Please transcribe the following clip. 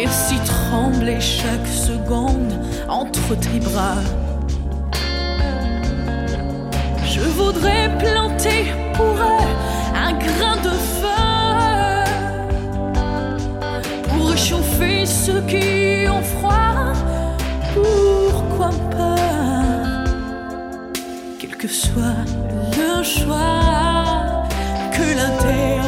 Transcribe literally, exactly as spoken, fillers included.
laisser trembler chaque seconde entre tes bras. Je voudrais planter pour eux un grain de feu pour réchauffer ceux qui ont froid. Pourquoi pas, quel que soit le choix, que l'intérieur